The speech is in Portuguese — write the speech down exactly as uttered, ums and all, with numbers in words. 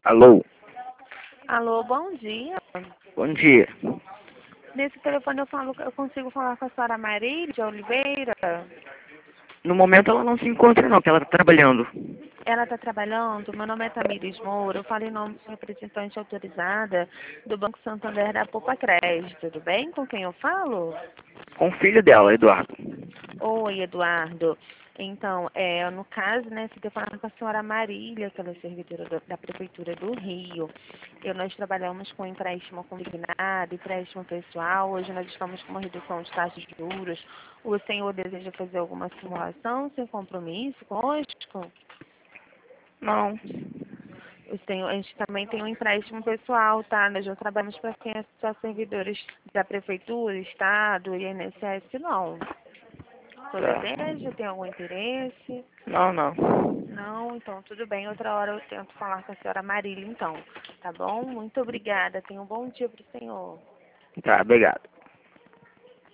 Alô, Alô, bom dia. bom dia. Nesse telefone eu falo, eu consigo falar com a senhora Marília de Oliveira? No momento ela não se encontra não, que ela está trabalhando. Ela está trabalhando. Meu nome é Tamires Moura. Eu falo em nome de representante autorizada do Banco Santander da Poupa Crédito. Tudo bem? Com quem eu falo? Com o filho dela, Eduardo. Oi, Eduardo. Então, é, no caso, né, fica falando com a senhora Marília, que ela é servidora da, da Prefeitura do Rio. Eu, nós trabalhamos com empréstimo consignado, empréstimo pessoal. Hoje nós estamos com uma redução de taxas de juros. O senhor deseja fazer alguma simulação sem compromisso conosco? Não, Eu tenho, a gente também tem um empréstimo pessoal, tá? Nós já trabalhamos para quem é só servidores da Prefeitura, Estado, I N S S, não. Você tá. deseja? Tem algum interesse? Não, não. Não, então tudo bem. Outra hora eu tento falar com a senhora Marília, então. Tá bom? Muito obrigada. Tenha um bom dia para o senhor. Tá, obrigado.